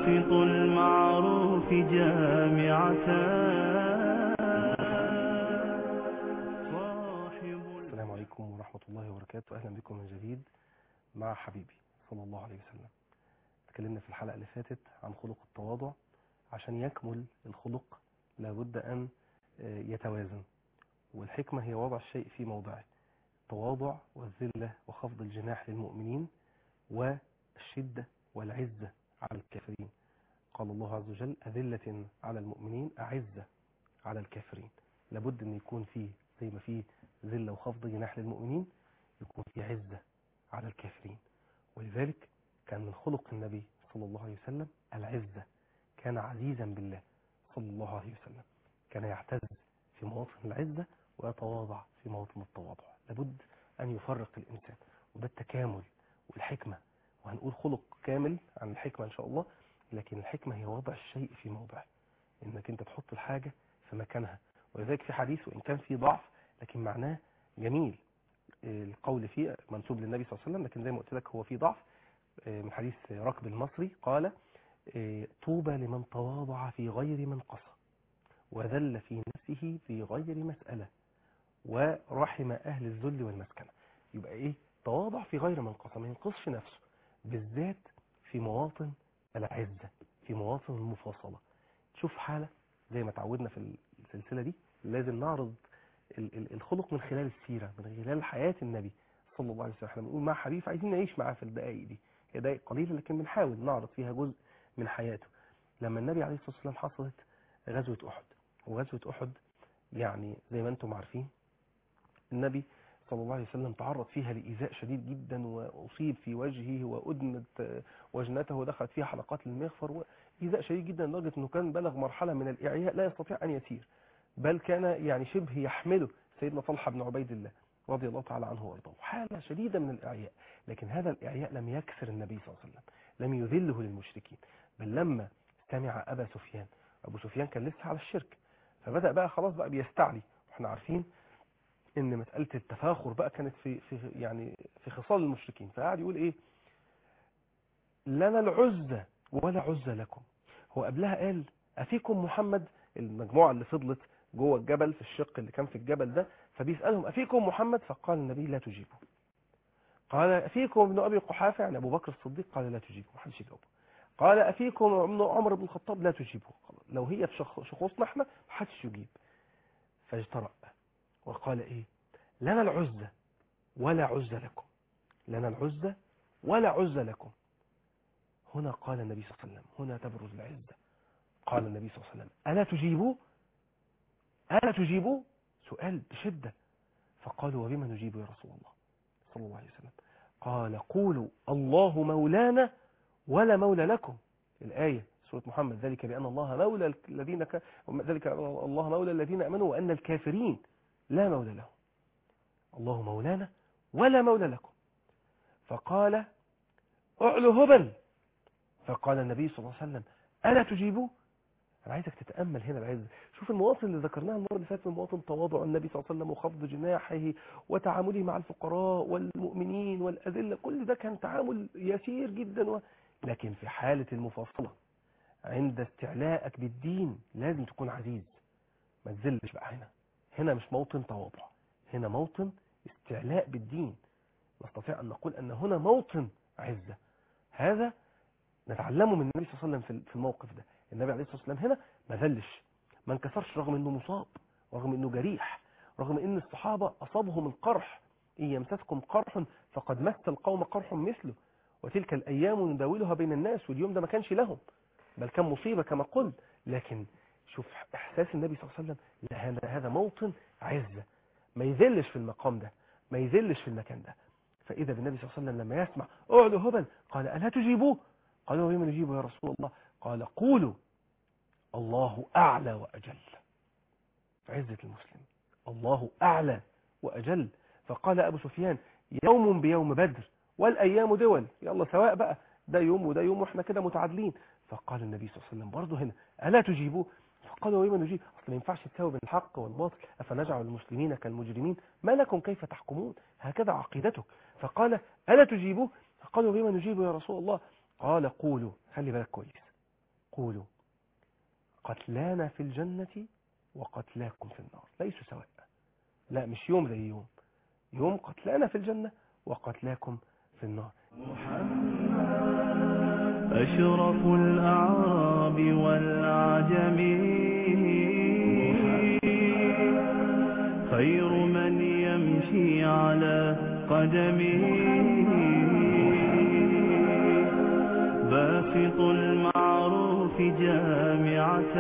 باسط المعروف جامعة. السلام عليكم ورحمة الله وبركاته. أهلا بكم من جديد مع حبيبي صلى الله عليه وسلم. تكلمنا في الحلقة اللي فاتت عن خلق التواضع. عشان يكمل الخلق لابد أن يتوازن، والحكمة هي وضع الشيء في موضعه. التواضع والذلة وخفض الجناح للمؤمنين، والشدة والعزة على الكافرين. قال الله عز وجل: أذلة على المؤمنين أعزة على الكافرين. لابد أن يكون فيه زي ما فيه ذلة وخفض جناح للمؤمنين، يكون فيه عزة على الكافرين. ولذلك كان من خلق النبي صلى الله عليه وسلم العزة. كان عزيزا بالله صلى الله عليه وسلم، كان يعتز في مواطن العزة ويتواضع في مواطن التواضع. لابد أن يفرق الإنسان، وده التكامل والحكمة. وهنقول خلق كامل عن الحكمة إن شاء الله، لكن الحكمة هي وضع الشيء في موضعه، إنك أنت تحط الحاجة في مكانها. ولذلك في حديث وإن كان فيه ضعف لكن معناه جميل، القول فيه منسوب للنبي صلى الله عليه وسلم، لكن زي ما قلت لك هو فيه ضعف. من حديث ركب المصري قال: طوبى لمن تواضع في غير منقصة، وذل في نفسه في غير مسألة، ورحم أهل الذل والمسكنة. يبقى إيه؟ تواضع في غير منقصة، ما ينقصش نفسه، بالذات في مواطن العزة، في مواطن المفاصلة. تشوف حالة زي ما تعودنا في السلسلة دي، لازم نعرض الخلق من خلال السيرة، من خلال حياة النبي صلى الله عليه وسلم. احنا بنقول مع حبيب عايزين نعيش معاه في الدقائق دي، هي دقائق قليلة لكن بنحاول نعرض فيها جزء من حياته. لما النبي عليه الصلاة والسلام حصلت غزوة أحد، وغزوة أحد يعني زي ما انتم عارفين النبي صلى الله عليه وسلم تعرض فيها لإيذاء شديد جدا، وأصيب في وجهه وأدمت وجنته ودخلت فيها حلقات المغفر، وإيذاء شديد جدا لدرجة أنه كان بلغ مرحلة من الإعياء لا يستطيع أن يسير، بل كان يعني شبه يحمله سيدنا طلحة بن عبيد الله رضي الله تعالى عنه وارضاه. حالة شديدة من الإعياء، لكن هذا الإعياء لم يكسر النبي صلى الله عليه وسلم، لم يذله للمشركين. بل لما سمع أبا سفيان، أبو سفيان كان لسه على الشرك، فبدأ بقى خلاص بقى بيستعلي. واحنا عارفين ان مسألة التفاخر بقى كانت في خصال المشركين. فقعد يقول ايه: لنا العزة ولا عزة لكم. هو قبلها قال: افيكم محمد؟ المجموعة اللي فضلت جوه الجبل في الشق اللي كان في الجبل ده، فبيسألهم: افيكم محمد؟ فقال النبي: لا تجيبوا. قال: افيكم ابن ابي قحافة؟ يعني ابو بكر الصديق. قال: لا تجيبوا، ما حدش يجاوب. قال: افيكم ابن عمر بن الخطاب؟ لا تجيبوا. لو هي في شخوصنا احنا ما حدش يجيب. فاجترأ وقال ايه: لنا العزة ولا عزة لكم، لنا العزة ولا عزة لكم. هنا قال النبي صلى الله عليه وسلم، هنا تبرز العزة. قال النبي صلى الله عليه وسلم: ألا تجيبوا؟ ألا تجيبوا؟ سؤال بشدة. فقالوا: وبما نجيب يا رسول الله صلى الله عليه وسلم؟ قال: قولوا الله مولانا ولا مولى لكم. الآية سورة محمد: ذلك بأن الله مولى الذين ذلك الله مولى الذين آمنوا وأن الكافرين لا مولى لهم. الله مولانا ولا مولى لكم. فقال: اعلوا هبل. فقال النبي صلى الله عليه وسلم: ألا تجيبوا؟ أنا عايزك تتأمل هنا العزة. شوف المواطن اللي ذكرناها المرة اللي فاتت، من مواطن تواضع النبي صلى الله عليه وسلم وخفض جناحه وتعامله مع الفقراء والمؤمنين والأذلة، كل ده كان تعامل يسير جدا لكن في حالة المفاصلة عند استعلاءك بالدين لازم تكون عزيز، ما تذلش بقى. هنا مش موطن تواضع، هنا موطن استعلاء بالدين. نستطيع أن نقول أن هنا موطن عزة. هذا نتعلمه من النبي صلى الله عليه وسلم في الموقف ده. النبي عليه الصلاة والسلام هنا ما ذلش، ما انكسرش، رغم انه مصاب، رغم انه جريح، رغم ان الصحابة اصابهم القرح. ان يمسسكم قرح فقد مس القوم قرح مثله، وتلك الايام نداولها بين الناس. واليوم ده ما كانش لهم، بل كان مصيبة كما قلت. لكن شوف احساس النبي صلى الله عليه وسلم، هذا موطن عزة، ما يذلش في المقام ده، ما يذلش في المكان ده. فاذا بالنبي صلى الله عليه وسلم لما يسمع اعلوا هبل قال: ألا تجيبوه؟ قالوا: وبما نجيبه يا رسول الله؟ قال: قولوا الله أعلى وأجل. عزة المسلم، الله أعلى وأجل. فقال أبو سفيان: يوم بيوم بدر والأيام دول، يلا سواء بقى، ده يوم وده يوم واحنا كده متعادلين. فقال النبي صلى الله عليه وسلم برضه هنا: ألا تجيبوه؟ فقالوا: وبما نجيب؟ أصلا ما ينفعش تساوي بين الحق والباطل، أفنجعل المسلمين كالمجرمين؟ ما لكم كيف تحكمون؟ هكذا عقيدتك. فقال: ألا تجيبوه؟ فقالوا: وبما نجيب يا رسول الله؟ قال: قولوا، خلي بالك كويس، يقول قتلانا في الجنة وقتلاكم في النار ليسوا سواء. لا، مش يوم زي يوم قتلانا في الجنة وقتلاكم في النار. أشرف الأعراب والعجم خير من يمشي على قدمه باسط المعروف جامعة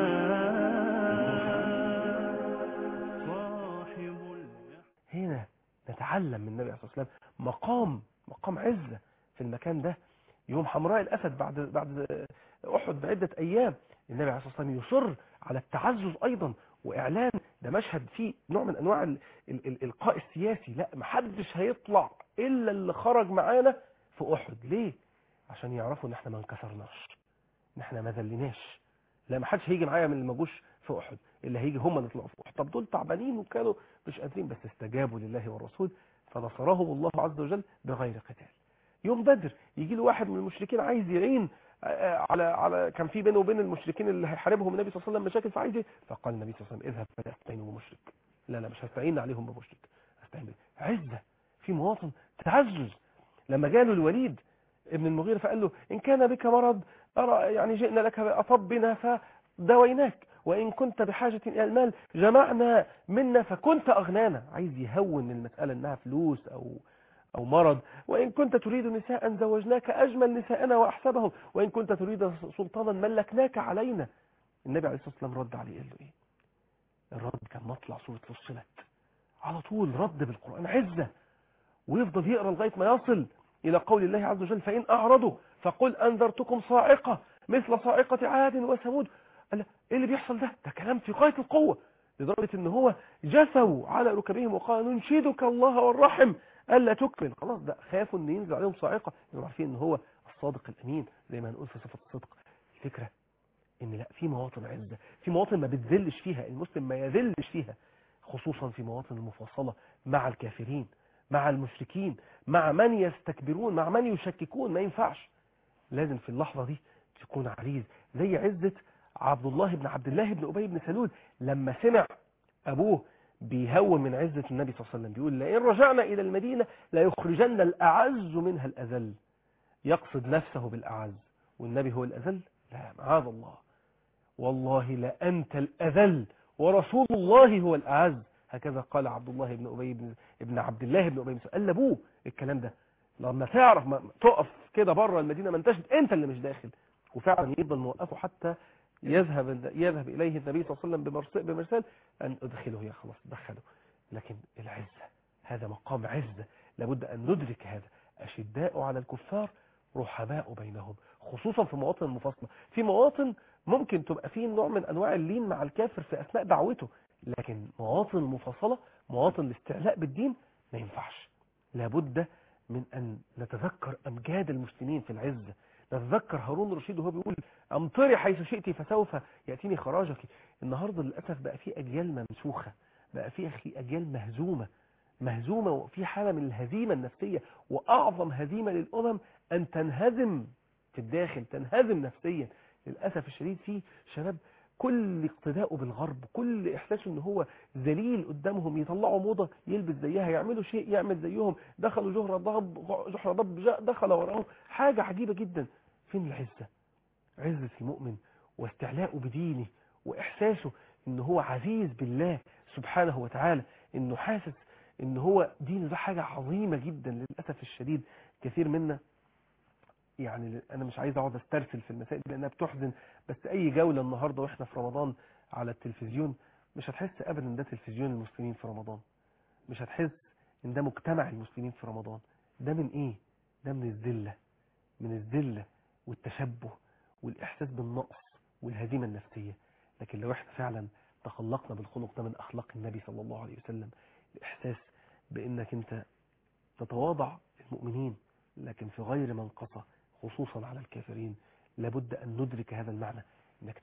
صاحب. هنا نتعلم من النبي عليه الصلاة والسلام مقام عزة في المكان ده. يوم حمراء الأسد بعد أحد بعدة أيام النبي عليه الصلاة والسلام يصر على التعزز أيضا وإعلان. ده مشهد فيه نوع من أنواع الإلقاء السياسي. لا، محدش هيطلع إلا اللي خرج معانا في أحد. ليه؟ عشان يعرفوا إن احنا ما انكسرناش، إن احنا ما ذلناش. لا، محدش هيجي معايا من اللي ما جوش في أحد، اللي هيجي هم اللي يطلعوا في أحد. طب دول تعبانين وكانوا مش قادرين، بس استجابوا لله والرسول فنصرهم الله عز وجل بغير قتال. يوم بدر يجي له واحد من المشركين عايز يعين على كان في بينه وبين المشركين اللي هيحاربهم النبي صلى الله عليه وسلم مشاكل، فعايز فقال النبي صلى الله عليه وسلم اذهب فلا تستعينوا بمشرك. لا مش هستعين عليهم بمشرك، هستعين عزة في مواطن تعزز. لما جاله الوليد ابن المغيرة فقال له إن كان بك مرض أرى يعني جئنا لك بأطبنا فدويناك، وإن كنت بحاجة إلى المال جمعنا منا فكنت أغنانا. عايز يهون المسألة إنها فلوس أو مرض. وإن كنت تريد نساء زوجناك أجمل نساءنا وأحسبهم، وإن كنت تريد سلطانا ملكناك علينا. النبي عليه الصلاة والسلام رد عليه قال له إيه؟ الرد كان مطلع سورة فصلت على طول، رد بالقرآن عزة، ويفضل يقرأ لغاية ما يصل إلى قول الله عز وجل فإن أعرضوا فقل أنذرتكم صاعقة مثل صاعقة عاد وثمود. قال إيه اللي بيحصل ده كلام في غاية القوة، لدرجة إن هو جثوا على ركبهم وقال ننشدك الله والرحم ألا تكمل. خلاص ده خافوا إن ينزل عليهم صاعقة، لأنهم عارفين إن هو الصادق الأمين زي ما هنقول في صفة الصدق. الفكرة إن لا، في مواطن عزة، في مواطن ما بتذلش فيها المسلم، ما يذلش فيها، خصوصا في مواطن المفاصلة مع الكافرين، مع المشركين، مع من يستكبرون، مع من يشككون. ما ينفعش، لازم في اللحظة دي تكون عزيز، زي عزة عبد الله بن أبي بن سلول لما سمع أبوه بيهون من عزة النبي صلى الله عليه وسلم، بيقول لئن رجعنا إلى المدينة لا يخرجن الأعز منها الأذل. يقصد نفسه بالأعز والنبي هو الأذل؟ لا، معاذ الله، والله لأنت الأذل ورسول الله هو الأعز. هكذا قال عبد الله بن أبي بن عبد الله بن أبي بن سلول. قال لأبوه الكلام ده لما تعرف ما تقف كده بره المدينة ما انتش انت اللي مش داخل. وفعلا يفضل موقفه حتى يذهب إليه النبي صلى الله عليه وسلم بمرسال أن أدخله، يا خلاص دخله. لكن العزة هذا مقام عزة، لابد أن ندرك هذا. أشداء على الكفار رحماء بينهم، خصوصا في مواطن المفاصلة. في مواطن ممكن تبقى فيه نوع من أنواع اللين مع الكافر في أثناء دعوته، لكن مواطن المفاصلة، مواطن الاستعلاء بالدين، ما ينفعش. لابد من أن نتذكر أمجاد المسلمين في العزة. نتذكر هارون الرشيد وهو بيقول أمطري حيث شئتي فسوف يأتيني خراجك. النهاردة للأسف بقى في أجيال ممسوخة، بقى في أجيال مهزومة وفي حالة من الهزيمة النفسية. وأعظم هزيمة للأمم أن تنهزم في الداخل، تنهزم نفسيا. للأسف الشديد في شباب كل اقتداءه بالغرب، كل إحساسه أنه هو ذليل قدامهم، يطلعوا موضة يلبس زيها، يعملوا شيء يعمل زيهم، دخلوا جحر ضب دخل وراهم. حاجة عجيبة جدا. فين العزة؟ عزة المؤمن واستعلاءه بدينه وإحساسه أنه هو عزيز بالله سبحانه وتعالى، أنه حاسس أنه هو دينه ده حاجة عظيمة جدا. للأسف الشديد كثير منا، يعني أنا مش عايز أقعد أسترسل في المسائل لأنها بتحزن، بس أي جولة النهاردة وإحنا في رمضان على التلفزيون مش هتحس أبدا ده تلفزيون المسلمين في رمضان، مش هتحس إن ده مجتمع المسلمين في رمضان. ده من إيه؟ ده من الذلة والتشبه والإحساس بالنقص والهزيمة النفسية. لكن لو إحنا فعلا تخلقنا بالخلق ده من أخلاق النبي صلى الله عليه وسلم، الإحساس بأنك أنت تتواضع المؤمنين لكن في غير منقصة خصوصا على الكافرين. لابد أن ندرك هذا المعنى، إنك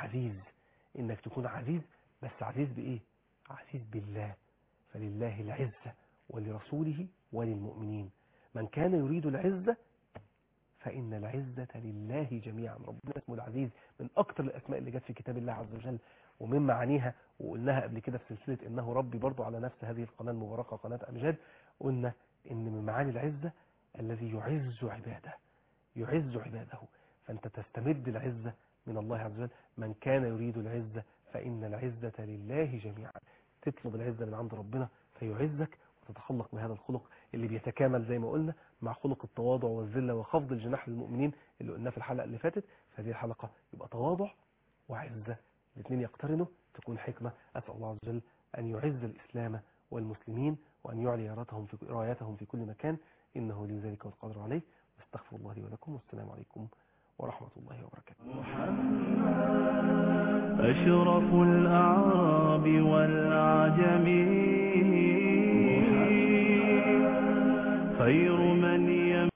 تكون عزيز، بس عزيز بإيه؟ عزيز بالله. فلله العزة ولرسوله وللمؤمنين. من كان يريد العزة فإن العزة لله جميعا. ربنا اسمه العزيز من أكتر الأسماء اللي جت في كتاب الله عز وجل، ومن معانيها وقلناها قبل كده في سلسلة إنه ربي برضو على نفس هذه القناة المباركة قناة أمجاد، قلنا إن من معاني العزة الذي يعز عباده، يعز عباده. فأنت تستمد العزة من الله عز وجل. من كان يريد العزة فإن العزة لله جميعا. تطلب العزة من عند ربنا فيعزك، وتتخلق بهذا الخلق اللي بيتكامل زي ما قلنا مع خلق التواضع والذلة وخفض الجناح للمؤمنين اللي قلناه في الحلقة اللي فاتت. فهذه الحلقة يبقى تواضع وعزة، الاثنين يقترنوا، تكون حكمة. أسأل الله عز وجل أن يعز الإسلام والمسلمين وأن يعلي راياتهم في كل مكان، إنه لذلك والقدر عليه. واستغفر الله لي ولكم، والسلام عليكم ورحمة الله وبركاته. أشرف الأعراب والعجم، خير من